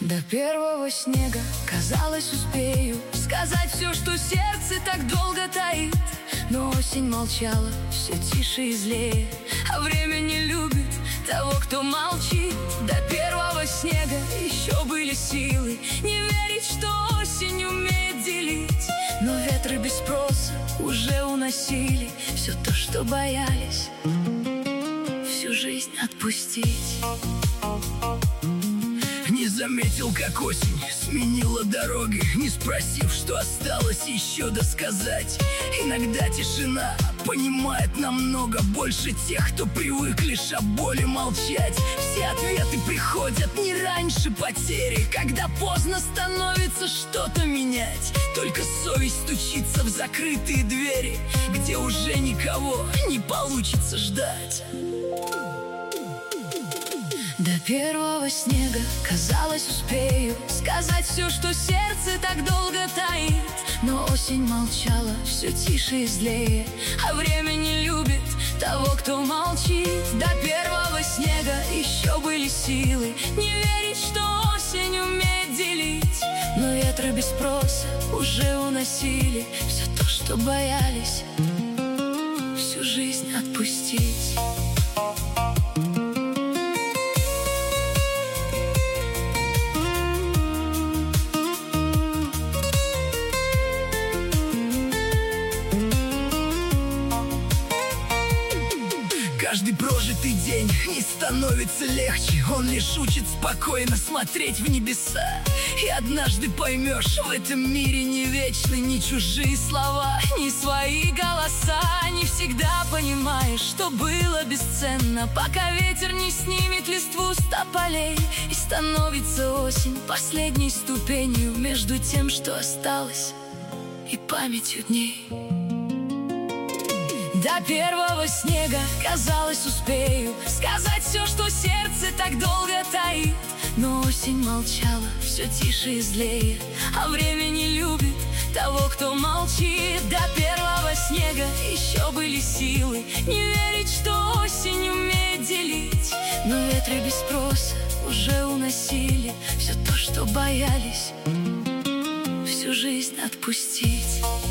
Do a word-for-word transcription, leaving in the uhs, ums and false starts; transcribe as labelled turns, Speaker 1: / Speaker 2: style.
Speaker 1: До первого снега, казалось, успею сказать все, что сердце так долго таит. Но осень молчала, все тише и злее, а время не любит того, кто молчит. До первого снега еще были силы не верить, что осень умеет делить. Но ветры без спроса уже уносили все то, что боялись всю жизнь отпустить.
Speaker 2: Не заметил, как осень сменила дороги, не спросив, что осталось еще досказать. Иногда тишина понимает намного больше тех, кто привык лишь о боли молчать. Все ответы приходят не раньше потери, когда поздно становится что-то менять. Только совесть стучится в закрытые двери, где уже никого не получится ждать.
Speaker 1: До первого снега, казалось, успею сказать все, что сердце так долго таит. Но осень молчала, все тише и злее, а время не любит того, кто молчит. До первого снега еще были силы не верить, что осень умеет делить. Но ветры без спроса уже уносили все то, что боялись всю жизнь отпустить.
Speaker 2: Каждый прожитый день не становится легче, он лишь учит спокойно смотреть в небеса. И однажды поймешь, в этом мире не вечны ни чужие слова, ни свои голоса. Не всегда понимаешь, что было бесценно, пока ветер не снимет листву с тополей. И становится осень последней ступенью между тем, что осталось, и памятью дней. До первого снега, казалось, успею сказать все, что сердце так долго таит. Но осень молчала, все тише и злее, а время не любит того, кто молчит. До первого снега еще были силы не верить, что осень умеет делить. Но ветры без спроса уже уносили все то, что боялись всю жизнь отпустить.